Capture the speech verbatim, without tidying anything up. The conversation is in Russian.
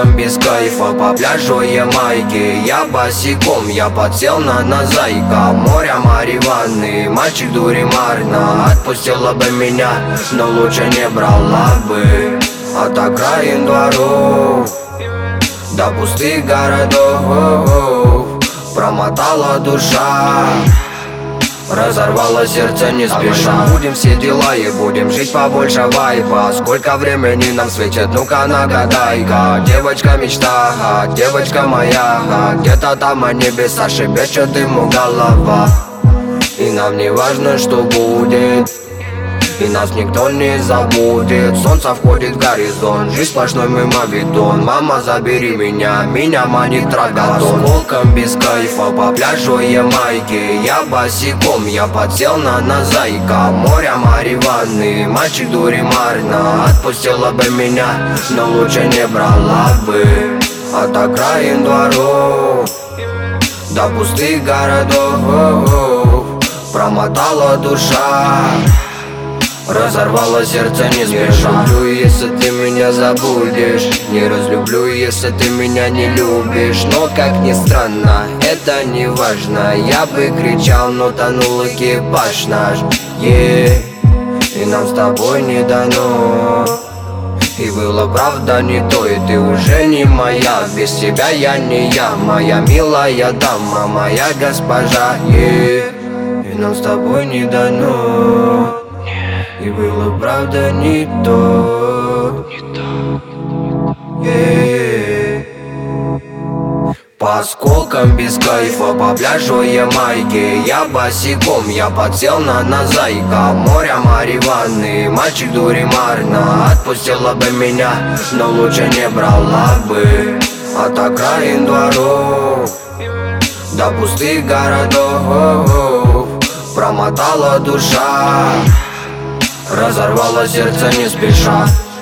осколком без кайфа по пляжу Ямайки. Я босиком, я подсел на на зайка. Море Мариванны, мальчик дуримарно. Отпустила бы меня, но лучше не брала бы. От окраин дворов до пустых городов промотала душа, разорвало сердце не спеша. Будем все дела и будем жить побольше вайпа. Сколько времени нам светит, ну-ка нагадай-ка. Девочка мечта, девочка моя, где-то там на небеса шепчет ему голова. И нам не важно, что будет, и нас никто не забудет. Солнце входит в горизонт, жизнь сплошной мимовидон. Мама, забери меня, меня манит трагатон. Осколком без кайфа по пляжу Ямайки. Я босиком, я подсел на на зайка. Море Мариванны, мальчик дуримарно. Отпустила бы меня, но лучше не брала бы. От окраин дворов до пустых городов промотала душа, разорвало сердце не спеша. Не разлюблю, если ты меня забудешь. Не разлюблю, если ты меня не любишь. Но как ни странно, это не важно. Я бы кричал, но тонул экипаж наш, yeah. И нам с тобой не дано. И было правда не то, и ты уже не моя. Без тебя я не я, моя милая дама, моя госпожа, yeah. И нам с тобой не дано. И было правда не то, yeah. По осколкам без кайфа по пляжу Ямайки. Я босиком, я подсел на на зайка. Море Мариванны, мальчик дуримарно. Отпустила бы меня, но лучше не брала бы. От окраин дворов до пустых городов промотала душа, разорвало сердце не спеша.